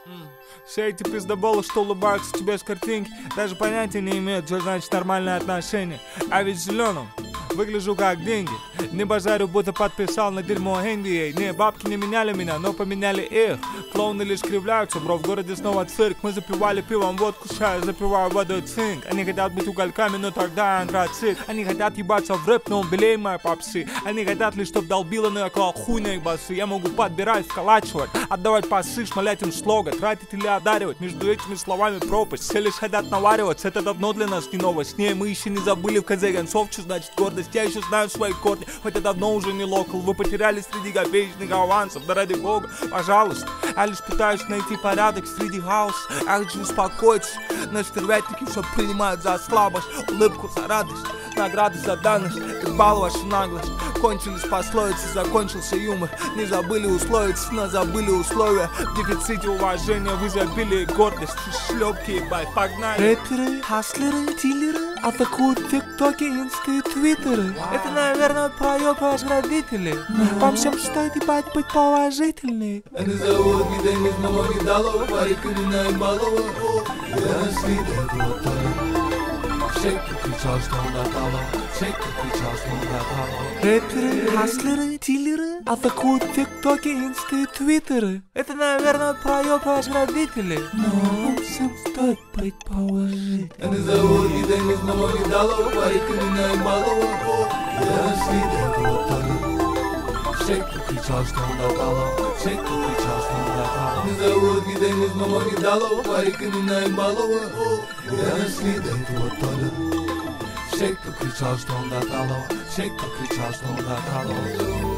Все эти пиздоболы, что улыбаются тебе с картинки, даже понятия не имеют, что значит нормальное отношение. А ведь зеленым выгляжу как деньги. Не базарю, будто подписал на дерьмо NBA. Не, бабки не меняли меня, но поменяли их. Клоуны лишь кривляются, бро, в городе снова цирк. Мы запивали пивом водку, я запиваю водой цинк. Они хотят быть угольками, но тогда антрацит. Они хотят ебаться в рэп, но он белее моей попсы. Они хотят лишь, чтоб долбило, но я клал хуй на их басы. Я могу подбирать, вколачивать, отдавать пасы, шмалять им слога, тратить или одаривать. Между этими словами пропасть. Все лишь хотят навариваться, это давно для нас не новость. Не, мы еще не забыли в конце концов, что значит гордость. Я еще знаю свои корни, хотя давно уже не локал. Вы потеряли среди копеечных авансов, да ради бога, пожалуйста. Я лишь пытаюсь найти порядок среди хаоса. Я хочу успокоиться, но стервятники все принимают за слабость. Улыбку за радость, награды за данность. Ебал вашу наглость. Кончились пословицы, закончился юмор. Не забыли условиться, но забыли условия. В дефиците уважения, в изобилии гордости. Шлепки, ебать, погнали. Рэперы, хаслеры, дилеры атакуют тиктоки, инсты, твиттеры. Это, наверное, проеб ваших родителей. Вам всем стоит ебать быть положительней. Они зовут ни Денис, мама не дала, парик или наебалова. Я наследую вот Шейк кричал, что он отдала. Шейк кричал, что он отдала. Рэперы, хаслеры, дилеры атакуют тиктоки, инсты, твиттеры. Это, наверное, проеб ваших родителей. Но вам всем стоит быть положительней. Они зовут ни Денис, мама не дала, парик или наебалова. Я наследую вот Шейк кричал, что он отдала. Шейк кричал, что он отдала. Они зовут ни Денис, мама не дала, парик или наебалова. Я наследую вот Шейк кричал, что он отдала. Шейк кричал, что он отдала.